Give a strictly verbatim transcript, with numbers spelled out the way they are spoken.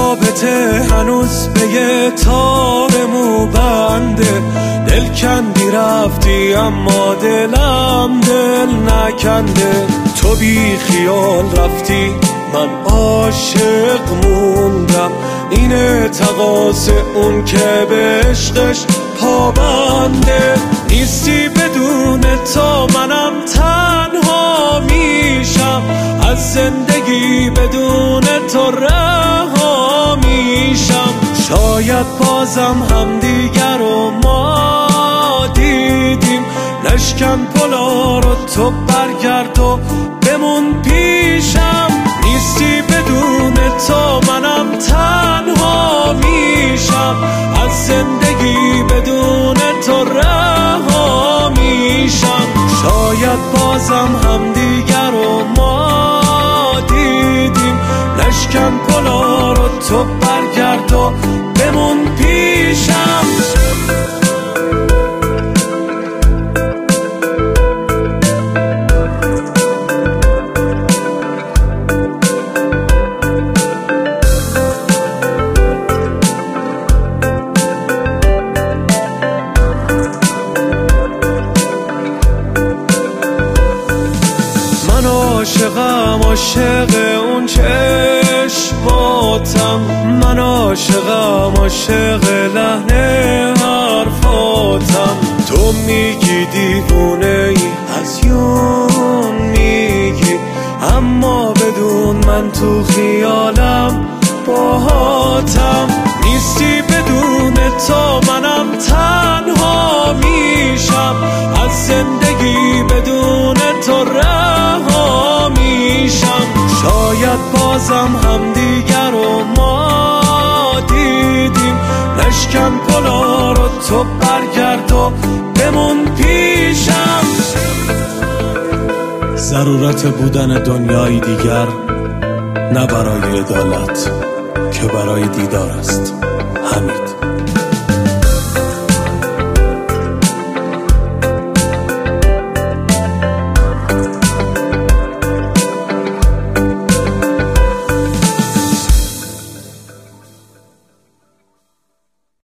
رابطه هنوز به یه تار مو بنده، دل کندی رفتی اما دلم دل نکنده. تو بی خیال رفتی من عاشق موندم، اینه تقاضا اون که به عشقش پابنده. نیستی بدون تو منم تنها میشم، از زندگی بدون تو رها میشم. شاید بازم هم دیگر رو ما دیدیم، نشکن پلا رو تو برگرد و بمون پیشم. نیستی بدون تو منم تنها میشم، از زندگی بدون تو رها میشم. شاید بازم هم دیگر رو ما دیدیم، نشکن پلا رو تو برگرد و بمون پیشم. عاشقم عاشق اون چشماتم، من عاشقم عاشق لحن حرفاتم. تو میگی دیوونه ای از یون میگی، اما بدون من تو خیالم باهاتم. نیستی بدون تو منم تنها میشم، از زندگی بدون تو رها میشم. شاید بازم هم دیگر رو ما دیدیم، نشکن پلا رو تو برگرد و بمون پیشم. ضرورت بودن دنیای دیگر نه برای عدالت که برای دیدار است. حمید.